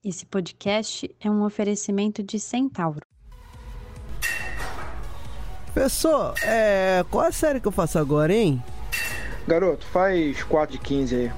Esse podcast é um oferecimento de Centauro. Professor, qual a série que eu faço agora, hein? Garoto, faz 4 de 15 aí.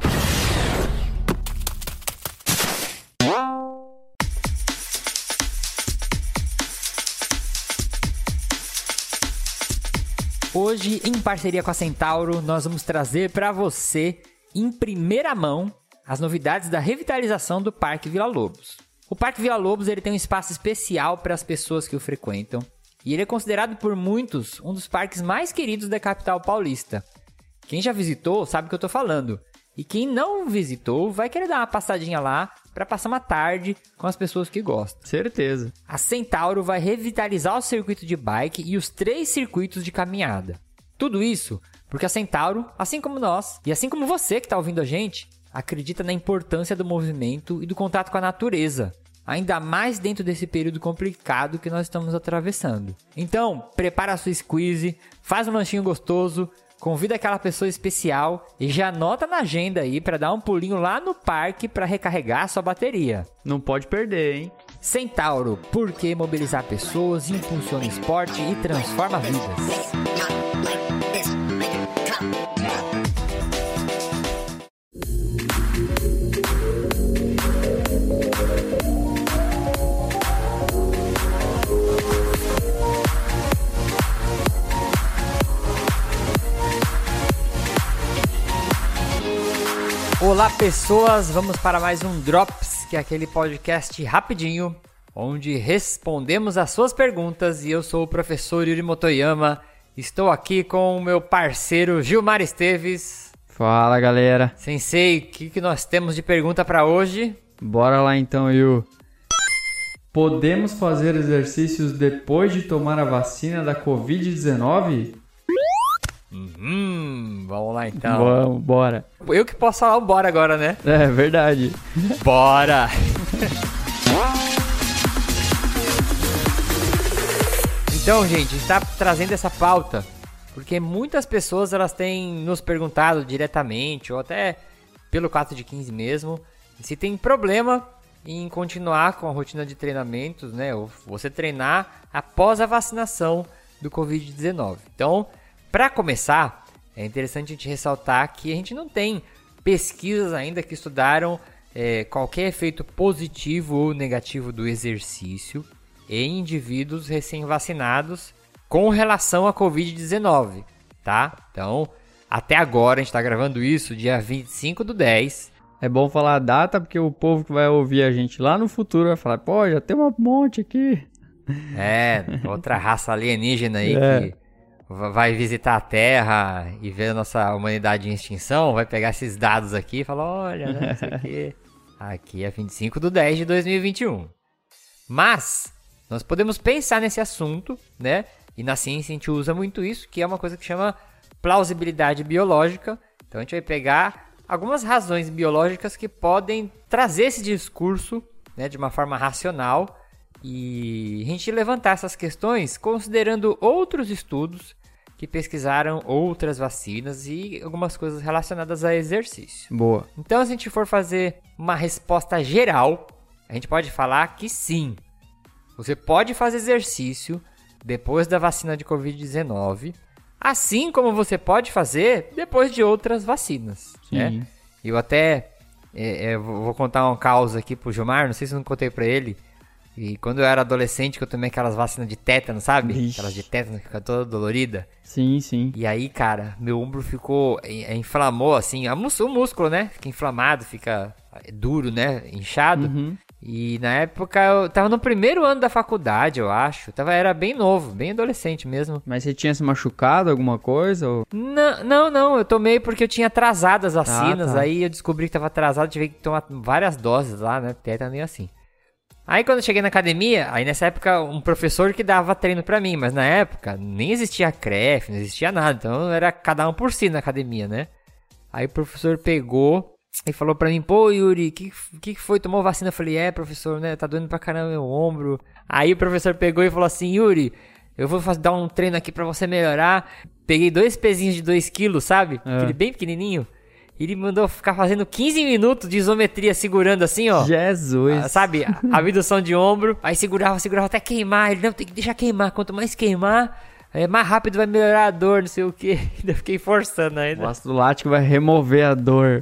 Hoje, em parceria com a Centauro, nós vamos trazer para você, em primeira mão, as novidades da revitalização do Parque Vila Lobos. O Parque Vila Lobos ele tem um espaço especial para as pessoas que o frequentam e ele é considerado por muitos um dos parques mais queridos da capital paulista. Quem já visitou sabe o que eu estou falando. E quem não visitou vai querer dar uma passadinha lá para passar uma tarde com as pessoas que gostam. Certeza. A Centauro vai revitalizar o circuito de bike e os 3 circuitos de caminhada. Tudo isso porque a Centauro, assim como nós, e assim como você que está ouvindo a gente, acredita na importância do movimento e do contato com a natureza, ainda mais dentro desse período complicado que nós estamos atravessando. Então, prepara a sua squeeze, faz um lanchinho gostoso, convida aquela pessoa especial e já anota na agenda aí para dar um pulinho lá no parque para recarregar a sua bateria. Não pode perder, hein? Centauro, porque mobilizar pessoas, impulsiona o esporte e transforma vidas. Olá pessoas, vamos para mais um Drops, que é aquele podcast rapidinho, onde respondemos as suas perguntas e eu sou o professor Yuri Motoyama, estou aqui com o meu parceiro Gilmar Esteves. Fala galera. Sensei, o que nós temos de pergunta para hoje? Bora lá então, Yu. Podemos fazer exercícios depois de tomar a vacina da Covid-19? Vamos lá então. Vamos, bora. Eu que posso falar o bora agora, né? É verdade. Bora! Então, gente, a gente está trazendo essa pauta porque muitas pessoas elas têm nos perguntado diretamente ou até pelo 4 de 15 mesmo se tem problema em continuar com a rotina de treinamentos, né? Ou você treinar após a vacinação do Covid-19. Então, para começar, é interessante a gente ressaltar que a gente não tem pesquisas ainda que estudaram qualquer efeito positivo ou negativo do exercício em indivíduos recém-vacinados com relação à Covid-19, tá? Então, até agora, a gente está gravando isso dia 25/10. É bom falar a data, porque o povo que vai ouvir a gente lá no futuro vai falar, pô, já tem um monte aqui. Outra raça alienígena aí que vai visitar a Terra e ver a nossa humanidade em extinção, vai pegar esses dados aqui e falar, olha, né, isso aqui é 25/10 de 2021. Mas, nós podemos pensar nesse assunto, né, e na ciência a gente usa muito isso, que é uma coisa que chama plausibilidade biológica. Então a gente vai pegar algumas razões biológicas que podem trazer esse discurso, né, de uma forma racional, e a gente levantar essas questões considerando outros estudos que pesquisaram outras vacinas e algumas coisas relacionadas a exercício. Boa. Então, se a gente for fazer uma resposta geral, a gente pode falar que sim, você pode fazer exercício depois da vacina de Covid-19, assim como você pode fazer depois de outras vacinas. Sim. Né? Eu até vou contar um caos aqui pro Gilmar, não sei se eu não contei pra ele. E quando eu era adolescente, que eu tomei aquelas vacinas de tétano, sabe? Ixi. Aquelas de tétano que fica toda dolorida. Sim, sim. E aí, cara, meu ombro ficou... inflamou, assim, o músculo, né? Fica inflamado, fica duro, né? Inchado. Uhum. E na época eu tava no primeiro ano da faculdade, eu acho. Era bem novo, bem adolescente mesmo. Mas você tinha se machucado, alguma coisa? Ou... Não. Eu tomei porque eu tinha atrasado as vacinas. Tá. Aí eu descobri que tava atrasado, tive que tomar várias doses lá, né? Tétano e assim. Aí quando eu cheguei na academia, aí nessa época um professor que dava treino pra mim, mas na época nem existia CREF, não existia nada, então era cada um por si na academia, né? Aí o professor pegou e falou pra mim, pô Yuri, que foi? Tomou vacina? Eu falei, professor, né, tá doendo pra caramba meu ombro. Aí o professor pegou e falou assim, Yuri, eu vou dar um treino aqui pra você melhorar. Peguei 2 pezinhos de 2 quilos, sabe? Aquele bem pequenininho. Ele mandou ficar fazendo 15 minutos de isometria segurando assim, ó. Jesus. Sabe, a abdução de ombro. Aí segurava até queimar. Ele, não, tem que deixar queimar. Quanto mais queimar, mais rápido vai melhorar a dor, não sei o que. Ainda fiquei forçando ainda. O ácido lático vai remover a dor.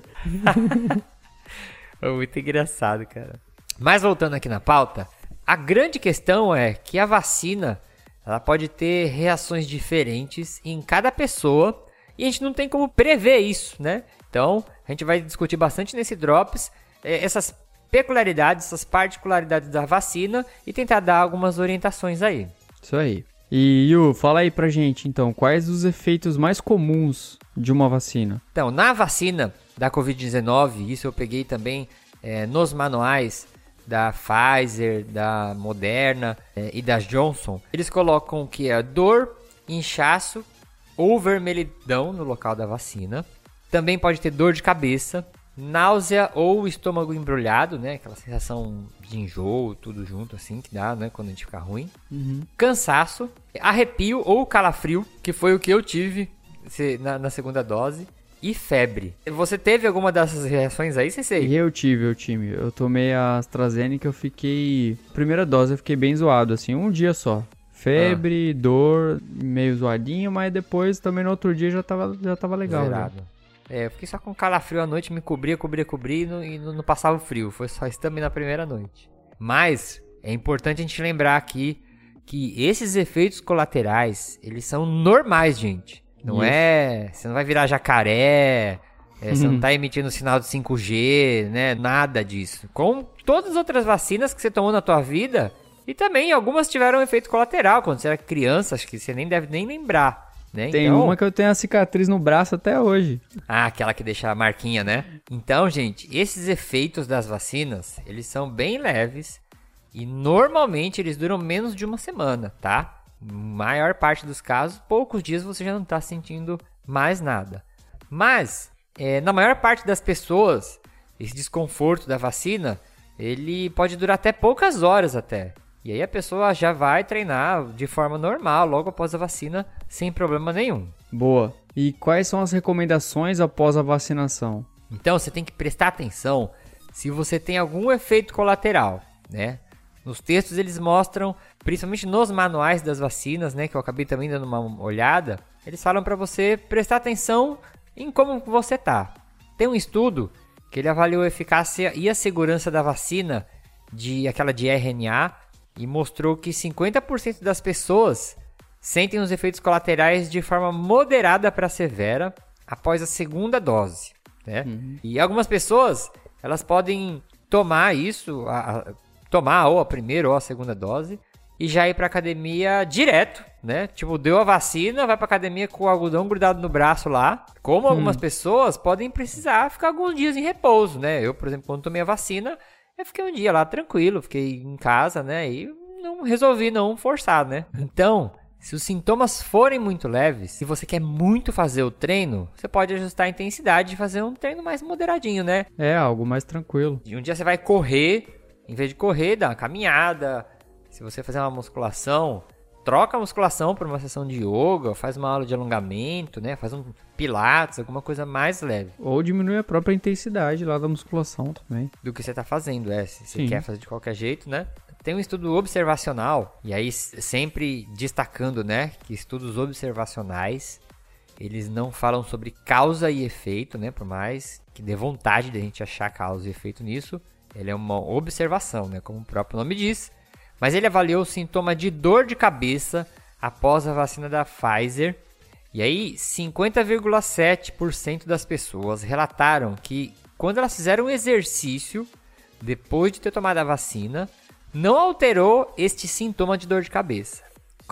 Muito engraçado, cara. Mas voltando aqui na pauta, a grande questão é que a vacina, ela pode ter reações diferentes em cada pessoa e a gente não tem como prever isso, né? Então, a gente vai discutir bastante nesse Drops essas peculiaridades, essas particularidades da vacina e tentar dar algumas orientações aí. Isso aí. E, Yu, fala aí pra gente, então, quais os efeitos mais comuns de uma vacina? Então, na vacina da Covid-19, isso eu peguei também nos manuais da Pfizer, da Moderna e da Johnson, eles colocam que é dor, inchaço ou vermelhidão no local da vacina. Também pode ter dor de cabeça, náusea ou estômago embrulhado, né? Aquela sensação de enjoo, tudo junto assim que dá, né? Quando a gente fica ruim. Cansaço, arrepio ou calafrio, que foi o que eu tive na segunda dose. E febre. Você teve alguma dessas reações aí, Sensei? Eu tive. Eu tomei a AstraZeneca, eu fiquei... Primeira dose eu fiquei bem zoado, assim, um dia só. Febre, dor, meio zoadinho, mas depois também no outro dia já tava legal. Zerado. Eu fiquei só com calafrio à noite, me cobria e não passava frio. Foi só isso também na primeira noite. Mas é importante a gente lembrar aqui que esses efeitos colaterais, eles são normais, gente. Não você não vai virar jacaré, você não tá emitindo sinal de 5G, né? Nada disso. Com todas as outras vacinas que você tomou na tua vida, e também algumas tiveram efeito colateral quando você era criança, acho que você nem deve nem lembrar, né? Tem uma que eu tenho a cicatriz no braço até hoje. Ah, aquela que deixa a marquinha, né? Então, gente, esses efeitos das vacinas, eles são bem leves e normalmente eles duram menos de uma semana, tá? Maior parte dos casos, poucos dias você já não está sentindo mais nada. Mas, na maior parte das pessoas, esse desconforto da vacina, ele pode durar até poucas horas até. E aí a pessoa já vai treinar de forma normal, logo após a vacina, sem problema nenhum. Boa. E quais são as recomendações após a vacinação? Então, você tem que prestar atenção se você tem algum efeito colateral, né? Nos textos eles mostram, principalmente nos manuais das vacinas, né, que eu acabei também dando uma olhada, eles falam para você prestar atenção em como você tá. Tem um estudo que ele avaliou a eficácia e a segurança da vacina aquela de RNA e mostrou que 50% das pessoas sentem os efeitos colaterais de forma moderada para severa após a segunda dose, né? E algumas pessoas, elas podem tomar isso, tomar ou a primeira ou a segunda dose e já ir pra academia direto, né? Tipo, deu a vacina, vai pra academia com o algodão grudado no braço lá. Como algumas pessoas podem precisar ficar alguns dias em repouso, né? Eu, por exemplo, quando tomei a vacina, eu fiquei um dia lá tranquilo, fiquei em casa, né? E não resolvi não forçar, né? Então, se os sintomas forem muito leves, se você quer muito fazer o treino, você pode ajustar a intensidade e fazer um treino mais moderadinho, né? Algo mais tranquilo. E um dia você vai correr. Em vez de correr, dá uma caminhada. Se você fazer uma musculação, troca a musculação por uma sessão de yoga, faz uma aula de alongamento, né? Faz um pilates, alguma coisa mais leve. Ou diminui a própria intensidade lá da musculação também. Do que você tá fazendo, se você quer fazer de qualquer jeito, né? Tem um estudo observacional, e aí sempre destacando, né, que estudos observacionais, eles não falam sobre causa e efeito, né? Por mais que dê vontade de a gente achar causa e efeito nisso, ele é uma observação, né? Como o próprio nome diz. Mas ele avaliou o sintoma de dor de cabeça após a vacina da Pfizer. E aí, 50,7% das pessoas relataram que quando elas fizeram exercício, depois de ter tomado a vacina, não alterou este sintoma de dor de cabeça.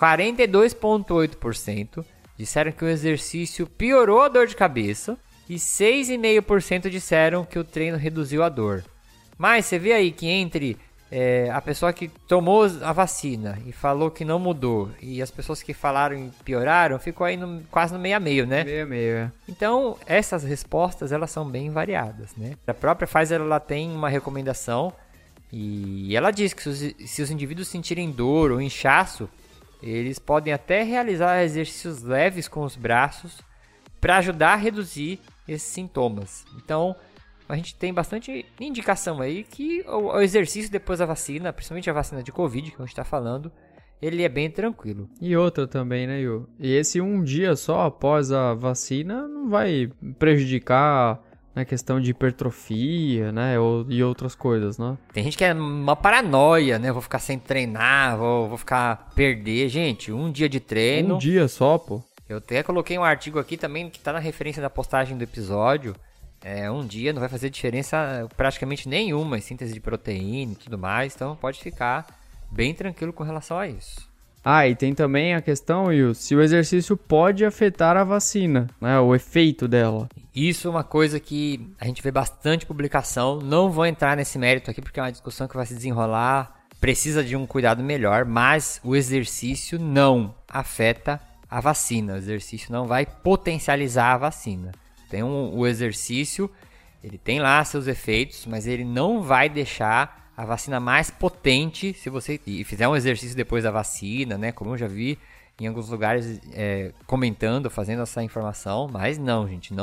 42,8% disseram que o exercício piorou a dor de cabeça. E 6,5% disseram que o treino reduziu a dor. Mas você vê aí que entre a pessoa que tomou a vacina e falou que não mudou e as pessoas que falaram e pioraram, ficou aí quase no meio a meio, né? Meio a meio, Então, essas respostas, elas são bem variadas, né? A própria Pfizer, ela tem uma recomendação e ela diz que se os indivíduos sentirem dor ou inchaço, eles podem até realizar exercícios leves com os braços para ajudar a reduzir esses sintomas. Então, a gente tem bastante indicação aí que o exercício depois da vacina, principalmente a vacina de Covid, que a gente está falando, ele é bem tranquilo. E outra também, né, Yu? E esse um dia só após a vacina não vai prejudicar na questão de hipertrofia, né, e outras coisas, né? Tem gente que é uma paranoia, né? Vou ficar sem treinar, vou ficar perder. Gente, um dia de treino... Um dia só, pô. Eu até coloquei um artigo aqui também que tá na referência da postagem do episódio. Um dia não vai fazer diferença praticamente nenhuma em síntese de proteína e tudo mais. Então pode ficar bem tranquilo com relação a isso. Ah, e tem também a questão, Will, se o exercício pode afetar a vacina, né? O efeito dela. Isso é uma coisa que a gente vê bastante publicação. Não vou entrar nesse mérito aqui porque é uma discussão que vai se desenrolar. Precisa de um cuidado melhor, mas o exercício não afeta a vacina. O exercício não vai potencializar a vacina. O exercício, ele tem lá seus efeitos, mas ele não vai deixar a vacina mais potente se você fizer um exercício depois da vacina, né? Como eu já vi em alguns lugares comentando, fazendo essa informação, mas não, gente,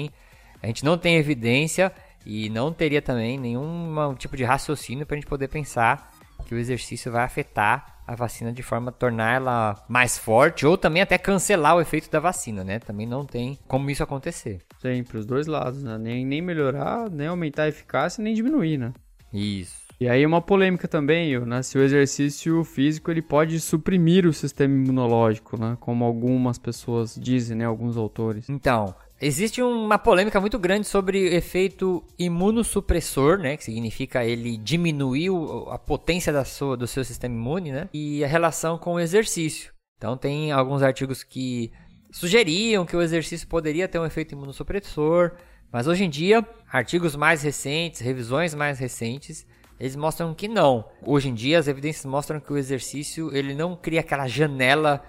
a gente não tem evidência e não teria também nenhum tipo de raciocínio para a gente poder pensar que o exercício vai afetar a vacina de forma a tornar ela mais forte ou também até cancelar o efeito da vacina, né? Também não tem como isso acontecer. Sempre, os dois lados, né? Nem melhorar, nem aumentar a eficácia, nem diminuir, né? Isso. E aí uma polêmica também, né? Se o exercício físico ele pode suprimir o sistema imunológico, né? Como algumas pessoas dizem, né? Alguns autores. Então, existe uma polêmica muito grande sobre o efeito imunossupressor, né? Que significa ele diminuir a potência do seu sistema imune, né? E a relação com o exercício. Então, tem alguns artigos que sugeriam que o exercício poderia ter um efeito imunossupressor, mas hoje em dia, artigos mais recentes, revisões mais recentes, eles mostram que não. Hoje em dia, as evidências mostram que o exercício ele não cria aquela janela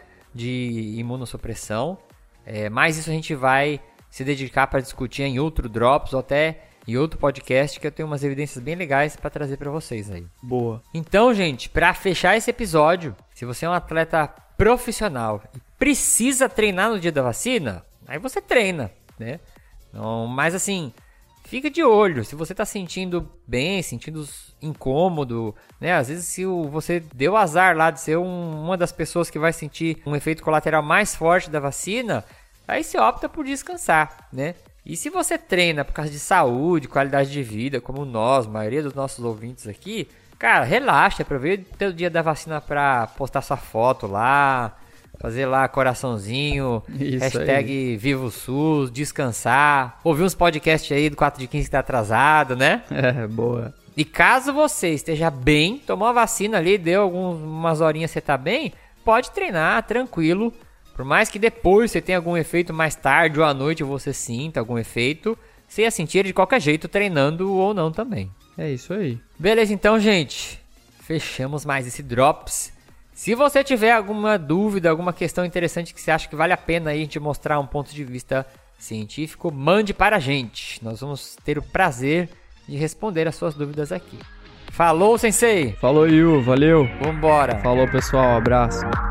de imunossupressão. Mas isso a gente vai se dedicar para discutir em outro Drops ou até em outro podcast, que eu tenho umas evidências bem legais para trazer para vocês aí. Boa. Então, gente, para fechar esse episódio, se você é um atleta profissional e precisa treinar no dia da vacina, aí você treina, né? Não, mas assim, fica de olho. Se você tá sentindo bem, sentindo incômodo, né? Às vezes se você deu azar lá de ser uma das pessoas que vai sentir um efeito colateral mais forte da vacina, aí você opta por descansar, né? E se você treina por causa de saúde, qualidade de vida, como nós, a maioria dos nossos ouvintes aqui, cara, relaxa, aproveita o dia da vacina pra postar sua foto lá, fazer lá coraçãozinho, Isso hashtag aí. Viva o SUS, descansar, ouvir uns podcasts aí do 4 de 15 que tá atrasado, né? Boa. E caso você esteja bem, tomou a vacina ali, deu umas horinhas você tá bem, pode treinar tranquilo. Por mais que depois você tenha algum efeito mais tarde ou à noite você sinta algum efeito, você ia sentir de qualquer jeito treinando ou não também. É isso aí. Beleza, então, gente. Fechamos mais esse Drops. Se você tiver alguma dúvida, alguma questão interessante que você acha que vale a pena aí a gente mostrar um ponto de vista científico, mande para a gente. Nós vamos ter o prazer de responder as suas dúvidas aqui. Falou, Sensei! Falou, Yu. Valeu. Vambora! Falou, pessoal. Abraço.